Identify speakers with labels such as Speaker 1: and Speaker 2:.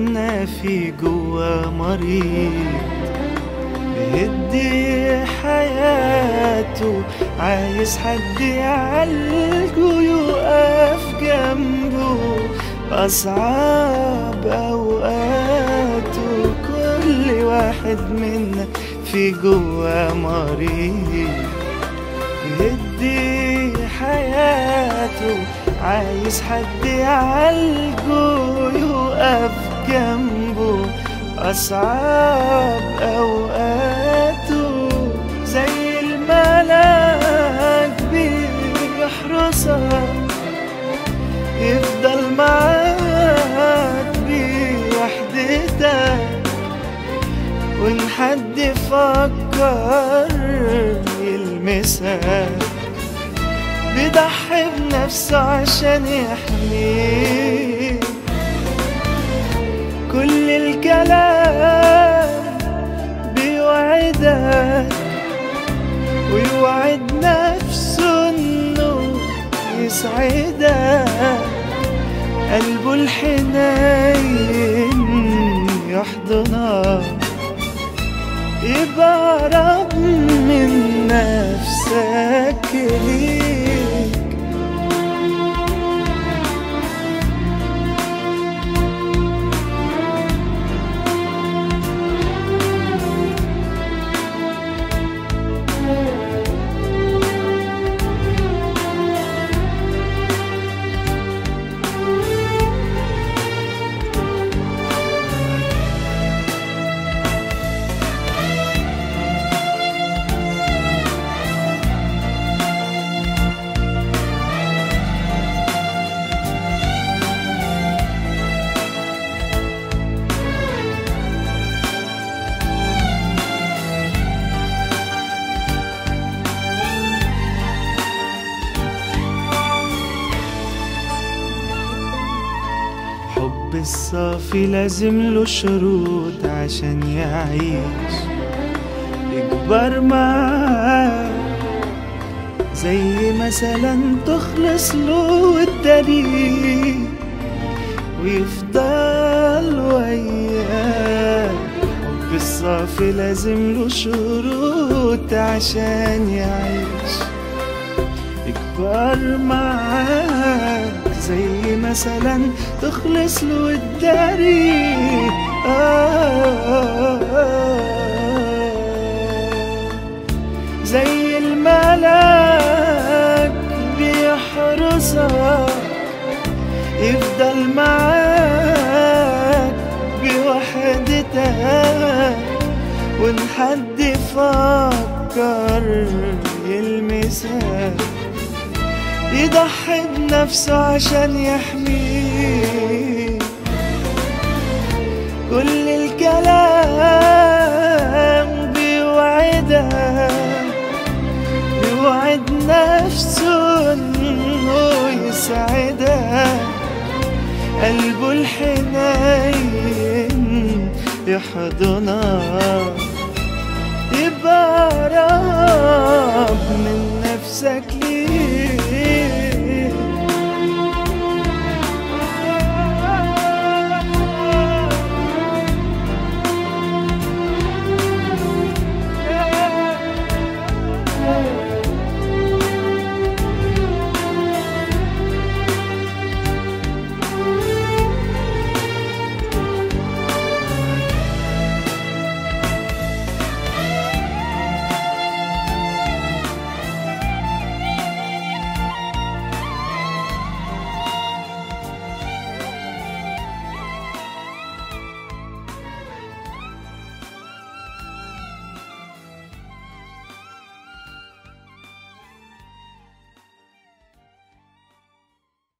Speaker 1: منا في جوا مريض بيدي حياته، عايز حد يعالجه يقف جنبه أصعب أوقاته. كل واحد منا في جوا مريض بيدي حياته، عايز حد يعالجه يقف جنبه أصعب أوقاته. زي الملاك بيحرسك يفضل معاك بوحدتك، وإن حد فكر يلمسك بيضحي بنفسه عشان يحميك. كل الكلام بيوعدك ويوعد نفسه انه يسعدك، قلبه الحنين يحضنك يبقى قرب من نفسك ليك. الحب الصافي لازم له شروط عشان يعيش يكبر معاك، زي مثلا تخلص له الطريق ويفضل وياك. الحب الصافي لازم له شروط عشان يعيش يكبر معاك، زي مثلا تخلص له الطريق زي الملاك بيحرسك يفضل معاك بوحدتك، وإن حد فكر يلمسك يضحي بنفسه عشان يحميك. كل الكلام بيوعد نفسه انه يسعدك، قلبه الحنين يحضنك